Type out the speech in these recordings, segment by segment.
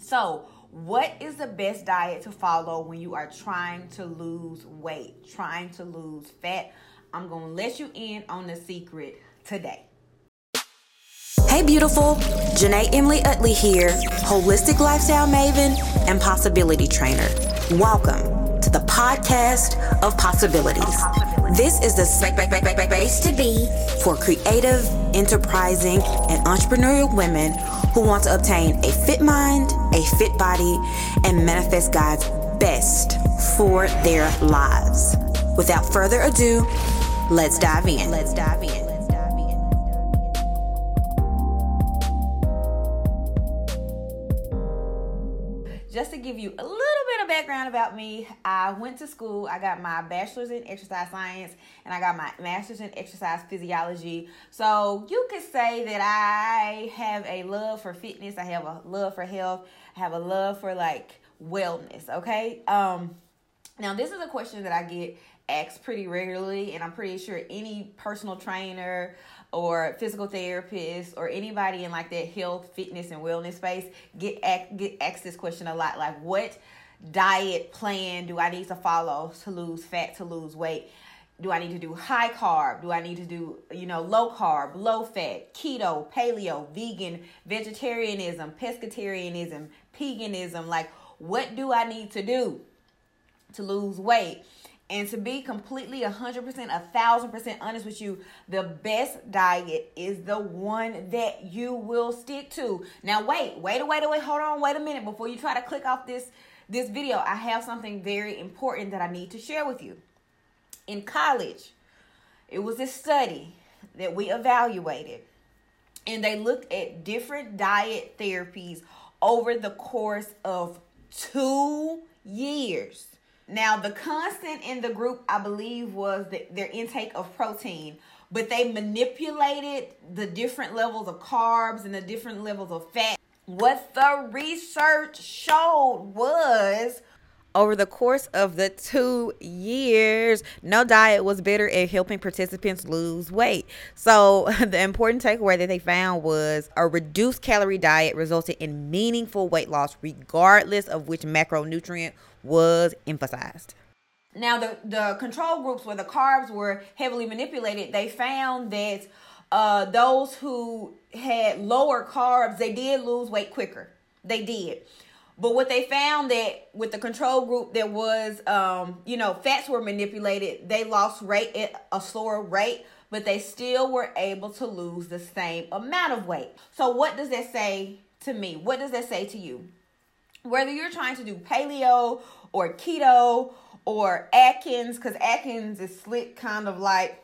So, what is the best diet to follow when you are trying to lose weight, trying to lose fat? I'm going to let you in on the secret today. Hey beautiful, Janae Emily Utley here, holistic lifestyle maven and possibility trainer. Welcome to the podcast of possibilities. This is the space to be for creative, enterprising, and entrepreneurial women who want to obtain a fit mind, a fit body, and manifest God's best for their lives. Without further ado, let's dive in. Just to give you a little bit of background about me, I went to school. I got my bachelor's in exercise science and I got my master's in exercise physiology. So you could say that I have a love for fitness. I have a love for health. I have a love for wellness. Okay. Now this is a question that I get asked pretty regularly, and I'm pretty sure any personal trainer or physical therapist or anybody in that health, fitness, and wellness space get asked this question a lot. Like, what diet plan do I need to follow to lose fat, to lose weight? Do I need to do high carb? Do I need to do, low carb, low fat, keto, paleo, vegan, vegetarianism, pescatarianism, veganism? What do I need to do to lose weight? And to be completely 100%, 1,000% honest with you, the best diet is the one that you will stick to. Now, wait, hold on, wait a minute. Before you try to click off this video, I have something very important that I need to share with you. In college, it was a study that we evaluated, and they looked at different diet therapies over the course of 2 years. Now, the constant in the group, I believe, was their intake of protein, but they manipulated the different levels of carbs and the different levels of fat. What the research showed was, over the course of the 2 years, no diet was better at helping participants lose weight. So the important takeaway that they found was a reduced calorie diet resulted in meaningful weight loss, regardless of which macronutrient was emphasized. Now, the control groups where the carbs were heavily manipulated, they found that those who had lower carbs, they did lose weight quicker. They did. But what they found that with the control group that was, fats were manipulated, they lost weight at a slower rate, but they still were able to lose the same amount of weight. So what does that say to me? What does that say to you? Whether you're trying to do paleo or keto or Atkins, because Atkins is slick kind of like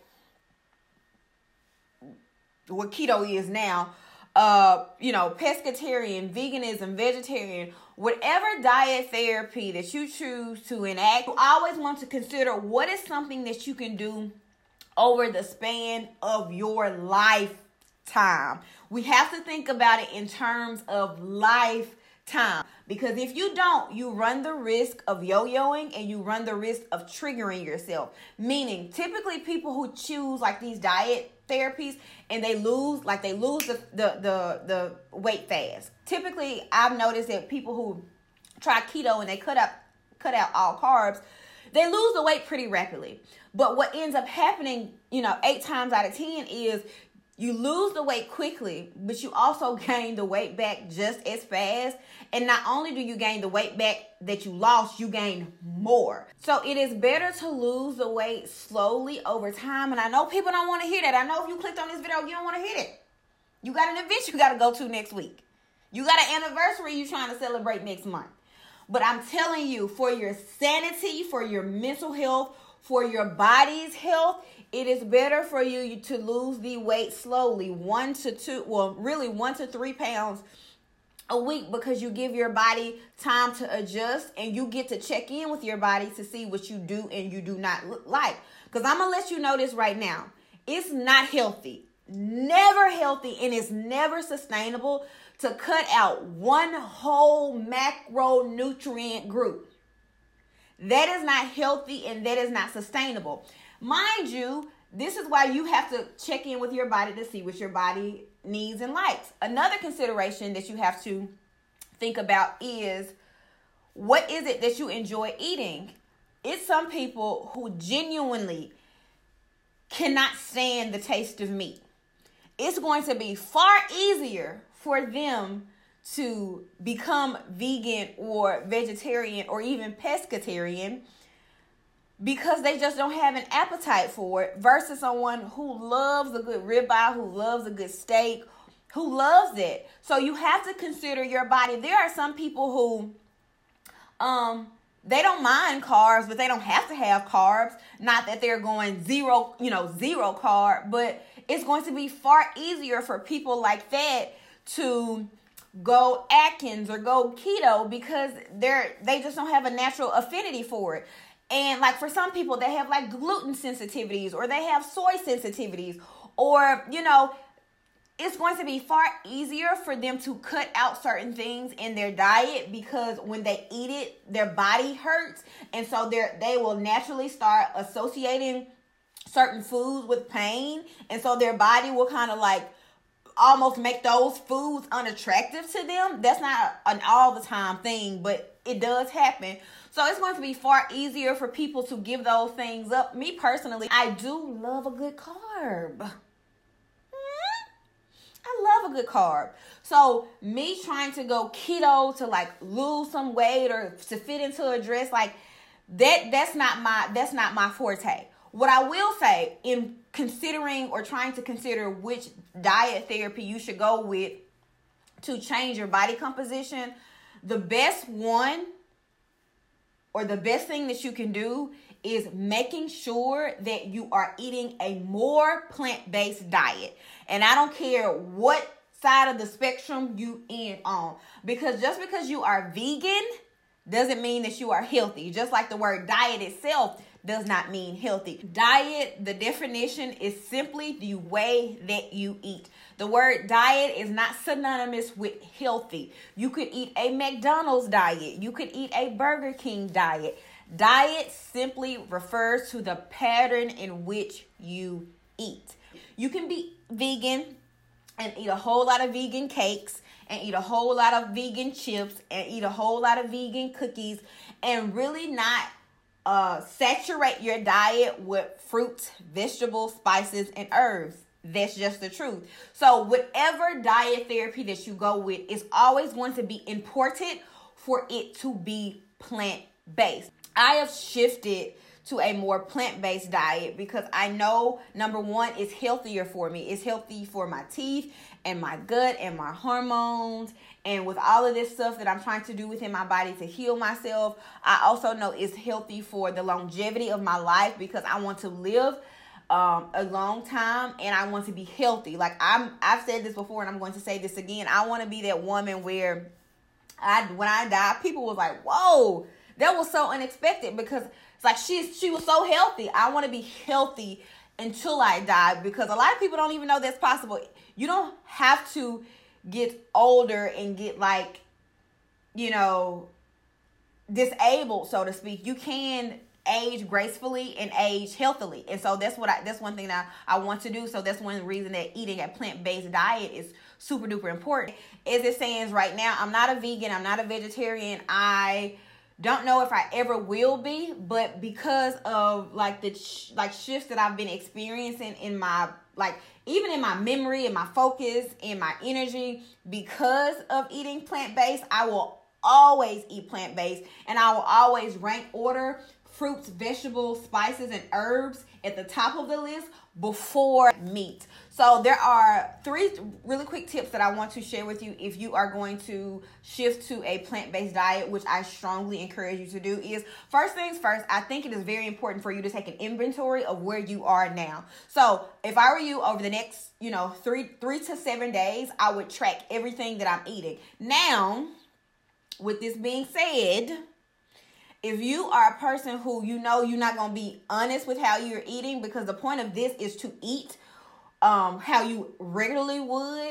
what keto is now, pescatarian, veganism, vegetarian, whatever diet therapy that you choose to enact, you always want to consider what is something that you can do over the span of your lifetime. We have to think about it in terms of lifetime, because if you don't, you run the risk of yo-yoing and you run the risk of triggering yourself. Meaning, typically people who choose these diet therapies and they lose the weight fast. Typically, I've noticed that people who try keto and they cut out all carbs, they lose the weight pretty rapidly. But what ends up happening, 8 times out of 10 is you lose the weight quickly, but you also gain the weight back just as fast. And not only do you gain the weight back that you lost, you gain more. So it is better to lose the weight slowly over time. And I know people don't want to hear that. I know if you clicked on this video, you don't want to hear it. You got an event you got to go to next week. You got an anniversary you're trying to celebrate next month. But I'm telling you, for your sanity, for your mental health, for your body's health, it is better for you to lose the weight slowly, 1 to 3 pounds a week, because you give your body time to adjust and you get to check in with your body to see what you do and you do not like. Because I'm going to let you know this right now. It's not healthy, never healthy, and it's never sustainable to cut out one whole macronutrient group. That is not healthy and that is not sustainable. Mind you, this is why you have to check in with your body to see what your body needs and likes. Another consideration that you have to think about is, what is it that you enjoy eating? It's some people who genuinely cannot stand the taste of meat. It's going to be far easier for them to become vegan or vegetarian or even pescatarian because they just don't have an appetite for it, versus someone who loves a good ribeye, who loves a good steak, who loves it. So you have to consider your body. There are some people who they don't mind carbs, but they don't have to have carbs. Not that they're going zero carb, but it's going to be far easier for people like that to go Atkins or go keto because they just don't have a natural affinity for it. And like for some people, they have like gluten sensitivities, or they have soy sensitivities, or, it's going to be far easier for them to cut out certain things in their diet because when they eat it, their body hurts. And so they will naturally start associating certain foods with pain. And so their body will kind of like almost make those foods unattractive to them. That's not an all the time thing, but it does happen. So it's going to be far easier for people to give those things up. Me personally, I do love a good carb. I love a good carb. So me trying to go keto to like lose some weight or to fit into a dress, like that's not my forte. What I will say, in considering or trying to consider which diet therapy you should go with to change your body composition, the best one or the best thing that you can do is making sure that you are eating a more plant-based diet. And I don't care what side of the spectrum you in on, because just because you are vegan doesn't mean that you are healthy. Just like the word diet itself does not mean healthy. Diet, the definition is simply the way that you eat. The word diet is not synonymous with healthy. You could eat a McDonald's diet. You could eat a Burger King diet. Diet simply refers to the pattern in which you eat. You can be vegan and eat a whole lot of vegan cakes and eat a whole lot of vegan chips and eat a whole lot of vegan cookies and really not saturate your diet with fruits, vegetables, spices, and herbs. That's just the truth. So whatever diet therapy that you go with is always going to be important for it to be plant-based. I have shifted to a more plant-based diet because I know, number one, it's healthier for me. It's healthy for my teeth and my gut and my hormones. And with all of this stuff that I'm trying to do within my body to heal myself, I also know it's healthy for the longevity of my life because I want to live a long time and I want to be healthy. Like I've said this before and I'm going to say this again. I want to be that woman where when I die, people was like, whoa, that was so unexpected, because it's like she was so healthy. I want to be healthy until I die, because a lot of people don't even know that's possible. You don't have to get older and get like, disabled, so to speak. You can age gracefully and age healthily. And so that's one thing that I want to do. So that's one reason that eating a plant-based diet is super duper important. As it stands right now, I'm not a vegan, I'm not a vegetarian. I don't know if I ever will be, but because of like the shifts that I've been experiencing in my, like, even in my memory and my focus and my energy, because of eating plant-based, I will always eat plant-based, and I will always rank order fruits, vegetables, spices, and herbs at the top of the list before meat. So there are 3 really quick tips that I want to share with you if you are going to shift to a plant-based diet, which I strongly encourage you to do. Is first things first, I think it is very important for you to take an inventory of where you are now. So if I were you, over the next 3 to 7 days, I would track everything that I'm eating. Now, with this being said, if you are a person who you're not going to be honest with how you're eating, because the point of this is to eat how you regularly would,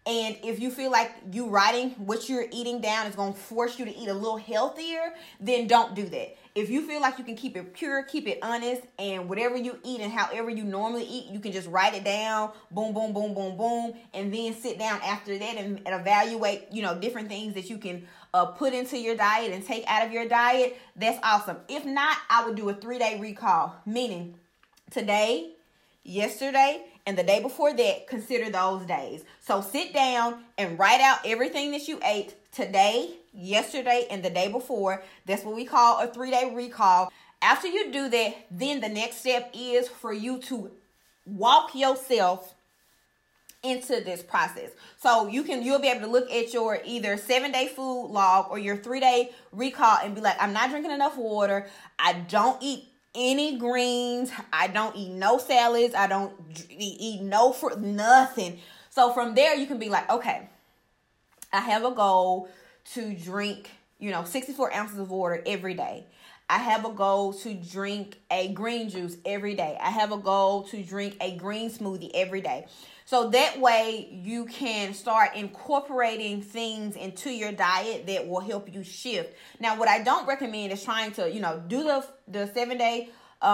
And if you feel like you writing what you're eating down is going to force you to eat a little healthier, then don't do that. If you feel like you can keep it pure, keep it honest, and whatever you eat and however you normally eat, you can just write it down, boom, boom, boom, boom, boom, and then sit down after that and evaluate, different things that you can put into your diet and take out of your diet, that's awesome. If not, I would do a 3-day recall, meaning today, yesterday, and the day before that, consider those days. So sit down and write out everything that you ate today, yesterday, and the day before. That's what we call a 3-day recall. After you do that, then the next step is for you to walk yourself into this process. So you'll be able to look at your either 7-day food log or your 3-day recall and be like, I'm not drinking enough water. I don't eat any greens. I don't eat no salads. I don't eat no fruit, nothing. So from there, you can be like, okay, I have a goal to drink, 64 ounces of water every day. I have a goal to drink a green juice every day. I have a goal to drink a green smoothie every day. So that way you can start incorporating things into your diet that will help you shift. Now, what I don't recommend is trying to, do the 7-day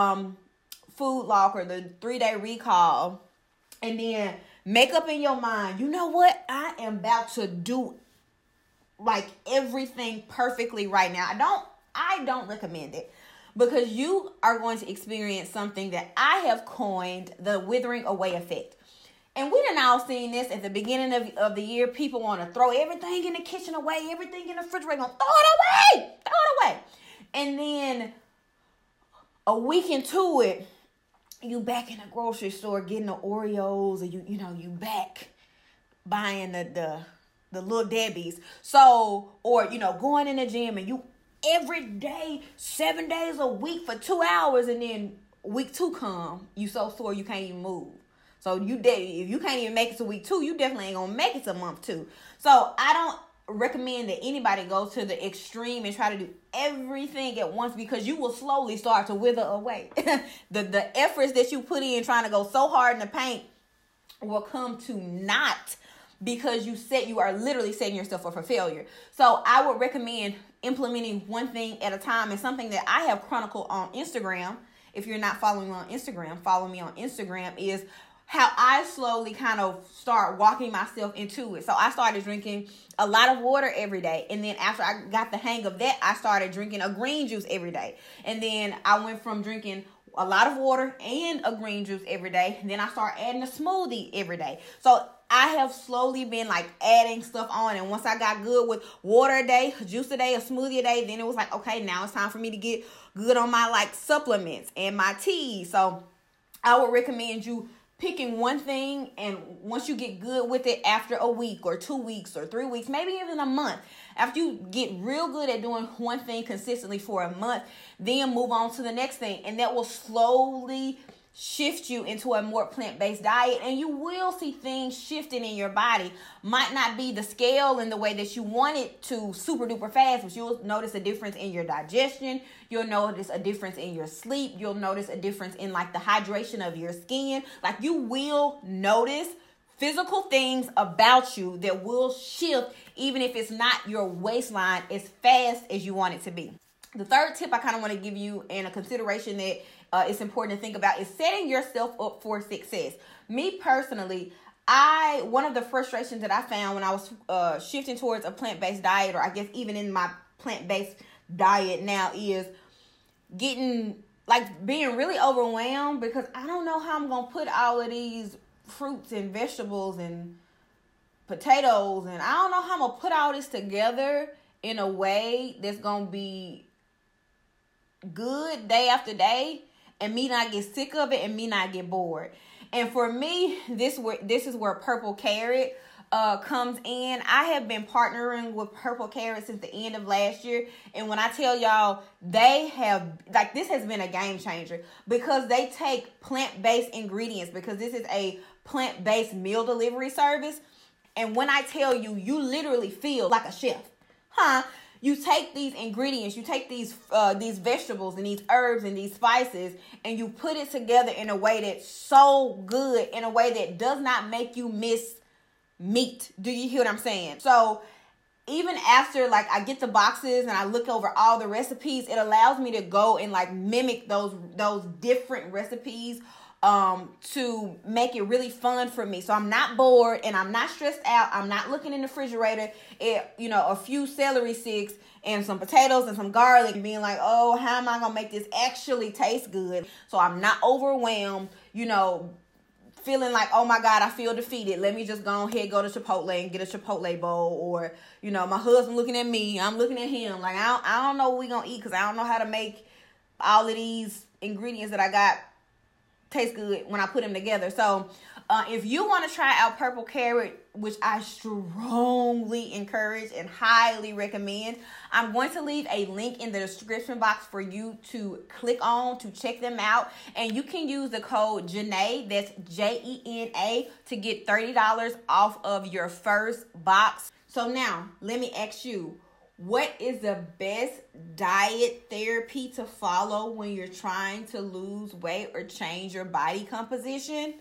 food log or the 3-day recall and then make up in your mind, you know what? I am about to do like everything perfectly right now. I don't recommend it because you are going to experience something that I have coined the withering away effect. And we done all seen this at the beginning of the year. People want to throw everything in the kitchen away, everything in the refrigerator, throw it away. And then a week into it, you back in the grocery store getting the Oreos, and you back buying the little Debbie's. So, or going in the gym and you every day, 7 days a week for 2 hours, and then week 2 come, you so sore you can't even move. So if you can't even make it to week 2, you definitely ain't gonna make it to month 2. So I don't recommend that anybody go to the extreme and try to do everything at once, because you will slowly start to wither away. the efforts that you put in trying to go so hard in the paint will come to naught because you are literally setting yourself up for failure. So I would recommend implementing one thing at a time, and something that I have chronicled on Instagram. If you're not following me on Instagram, follow me on Instagram, is how I slowly kind of start walking myself into it. So I started drinking a lot of water every day. And then after I got the hang of that, I started drinking a green juice every day. And then I went from drinking a lot of water and a green juice every day. And then I started adding a smoothie every day. So I have slowly been like adding stuff on. And once I got good with water a day, juice a day, a smoothie a day, then it was like, okay, now it's time for me to get good on my like supplements and my tea. So I would recommend you picking one thing, and once you get good with it after a week or 2 weeks or 3 weeks, maybe even a month, after you get real good at doing one thing consistently for a month, then move on to the next thing. And that will slowly shift you into a more plant-based diet, and you will see things shifting in your body. Might not be the scale in the way that you want it to super duper fast, but you'll notice a difference in your digestion. You'll notice a difference in your sleep. You'll notice a difference in like the hydration of your skin. Like, you will notice physical things about you that will shift, even if it's not your waistline as fast as you want it to be. The third tip I kind of want to give you, and a consideration that it's important to think about, is setting yourself up for success. Me personally, one of the frustrations that I found when I was shifting towards a plant-based diet, or I guess even in my plant-based diet now, is being really overwhelmed, because I don't know how I'm going to put all of these fruits and vegetables and potatoes, and I don't know how I'm going to put all this together in a way that's going to be good day after day, and me not get sick of it, and me not get bored. And for me, this is where Purple Carrot comes in. I have been partnering with Purple Carrot since the end of last year, and when I tell y'all, this has been a game changer, because they take plant-based ingredients, because this is a plant-based meal delivery service. And when I tell you, you literally feel like a chef. You take these ingredients, you take these vegetables and these herbs and these spices, and you put it together in a way that's so good, in a way that does not make you miss meat. Do you hear what I'm saying? So even after like I get the boxes and I look over all the recipes, it allows me to go and like mimic those different recipes to make it really fun for me. So I'm not bored and I'm not stressed out. I'm not looking in the refrigerator at, a few celery sticks and some potatoes and some garlic and being like, oh, how am I going to make this actually taste good? So I'm not overwhelmed, feeling like, oh my God, I feel defeated. Let me just go ahead, go to Chipotle and get a Chipotle bowl. Or, my husband looking at me, I'm looking at him. Like, I don't know what we're going to eat because I don't know how to make all of these ingredients that I got taste good when I put them together. So if you want to try out Purple Carrot, which I strongly encourage and highly recommend, I'm going to leave a link in the description box for you to click on to check them out. And you can use the code Jena, that's Jena, to get $30 off of your first box. So now, let me ask you, what is the best diet therapy to follow when you're trying to lose weight or change your body composition?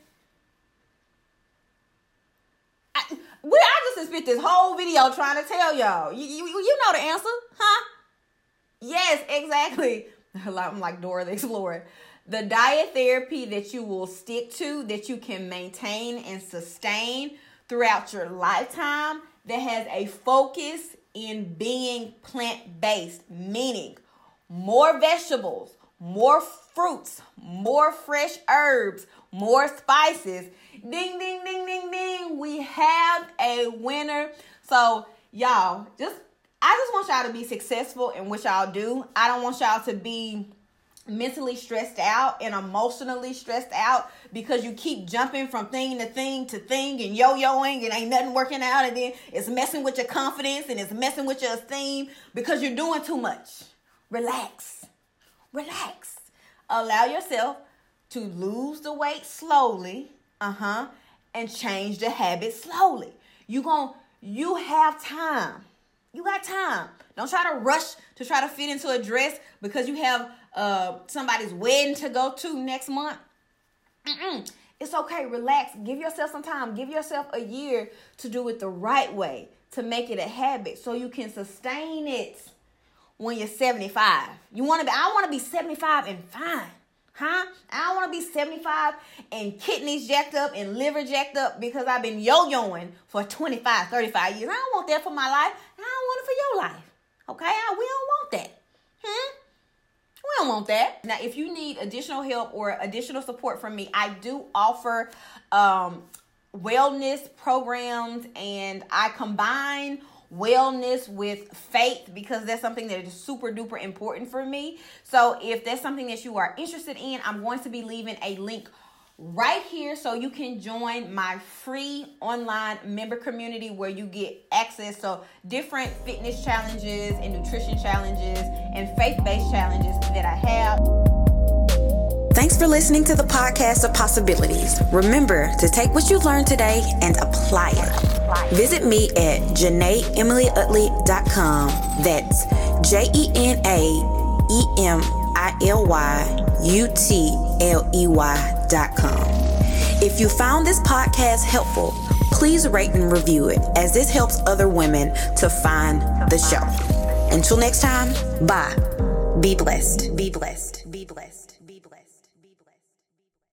I just spent this whole video trying to tell y'all. You know the answer, huh? Yes, exactly. I'm like Dora the Explorer. The diet therapy that you will stick to, that you can maintain and sustain throughout your lifetime, that has a focus in being plant-based, meaning more vegetables, more fruits, more fresh herbs, more spices. Ding, ding, ding, ding, ding. We have a winner. So, y'all, I just want y'all to be successful in what y'all do. I don't want y'all to be mentally stressed out and emotionally stressed out because you keep jumping from thing to thing to thing and yo-yoing and ain't nothing working out, and then it's messing with your confidence and it's messing with your esteem because you're doing too much. Relax. Allow yourself to lose the weight slowly, and change the habit slowly. You have time. You got time. Don't try to rush to try to fit into a dress because you have somebody's wedding to go to next month. It's okay. Relax. Give yourself some time. Give yourself a year to do it the right way, to make it a habit so you can sustain it when you're 75. I want to be 75 and fine. I don't want to be 75 and kidneys jacked up and liver jacked up because I've been yo-yoing for 25, 35 years. I don't want that for my life. I don't want it for your life. Okay? We don't want that. We don't want that. Now, if you need additional help or additional support from me, I do offer wellness programs, and I combine wellness with faith because that's something that is super duper important for me. So if that's something that you are interested in, I'm going to be leaving a link right here so you can join my free online member community where you get access to different fitness challenges and nutrition challenges and faith-based challenges that I have. Thanks for listening to the podcast of possibilities. Remember to take what you learned today and apply it. Visit me at JenaEmilyUtley.com. That's JenaEmilyUtley.com. If you found this podcast helpful, please rate and review it, as this helps other women to find the show. Until next time, bye. Be blessed. Be blessed.